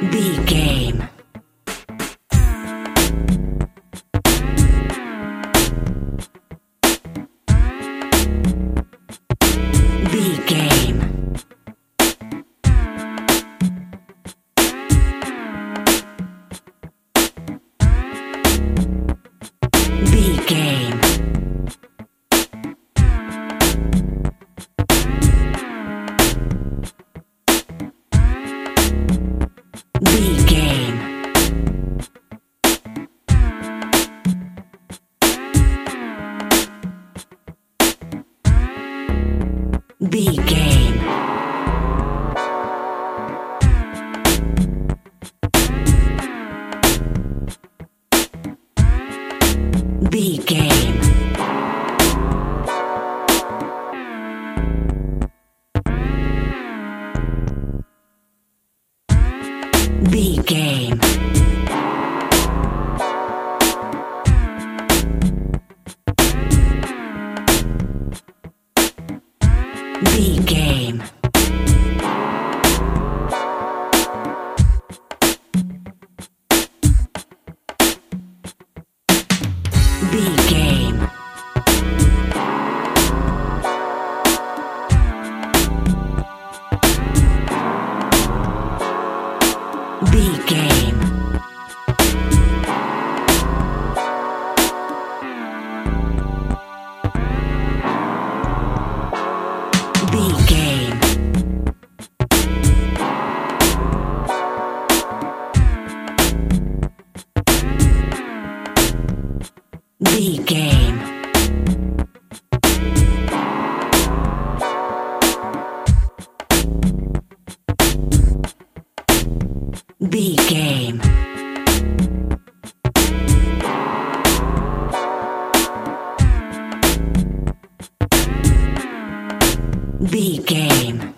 B game. B game. B game. B game. B game. B game. B game. B game. B game. B game. B game. B game. B game. B game.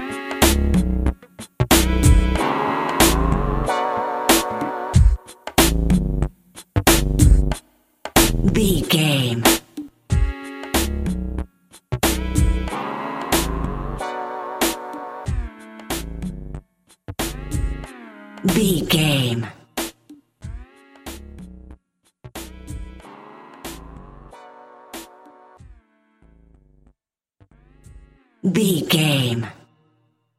B game. B game. B game.